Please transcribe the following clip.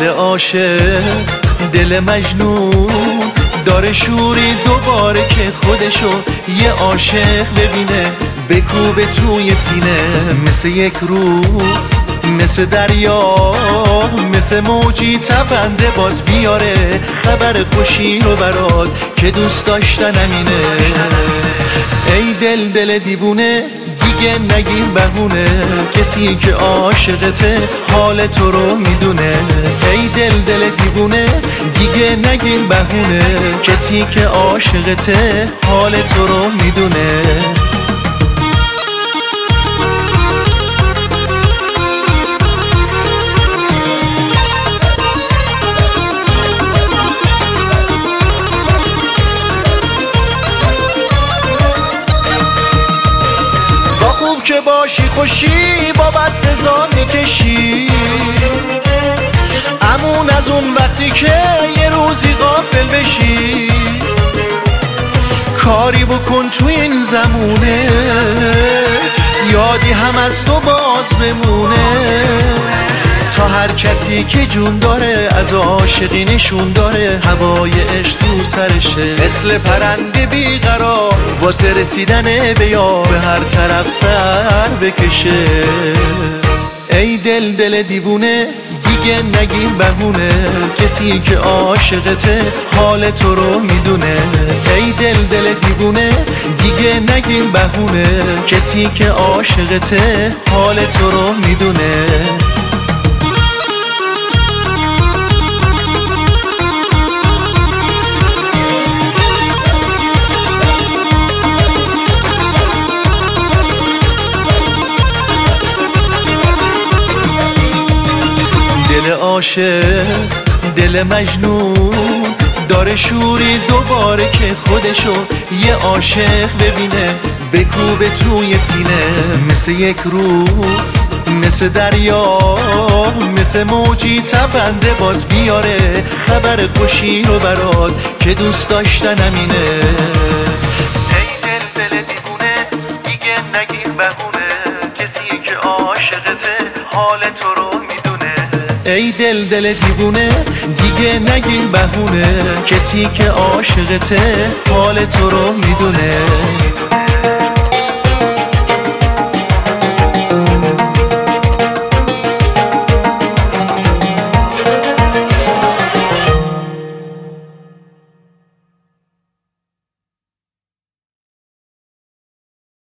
عاشق، دل مجنون داره شوری دوباره که خودشو یه عاشق ببینه، بکوبه توی سینه. مثل یک روح، مثل دریا، مثل موجی تپنده باز بیاره خبر خوشی رو برات که دوست داشتن همینه. ای دل دیوونه دیگه نگیر بهونه، کسی که عاشقته حال تو رو میدونه. ای دل دیوونه دیگه نگیر بهونه، کسی که عاشقته حال تو رو میدونه. خوب که باشی خوشی با بد سزا میکشی، امون از اون وقتی که یه روزی غافل بشی. کاری بکن تو این زمونه، یادی هم از تو باز بمونه. تا هر کسی که جون داره از عاشقی نشون داره، هوای عشق تو سرشه مثل پرنده بیقرار، واسه رسیدن به یار به هر طرف سر بکشه. ای دل دیوونه دیگه نگیر بهونه، کسی که عاشقته حال تو رو میدونه. ای دل دیوونه دیگه نگیر بهونه، کسی که عاشقته حال تو رو میدونه. دل عاشق، دل مجنون داره شوری دوباره که خودشو یه عاشق ببینه، بکوبه توی سینه. مثل یک روح، مثل دریا، مثل موجی تپنده باز بیاره خبر خوشی رو برات که دوست داشتن همینه. ای دل دیوونه دیگه نگیر بهونه، کسی که عاشقته حال تو رو میدونه. ای دل دیوونه دیگه نگیر بهونه، کسی که عاشقته حال تو رو میدونه.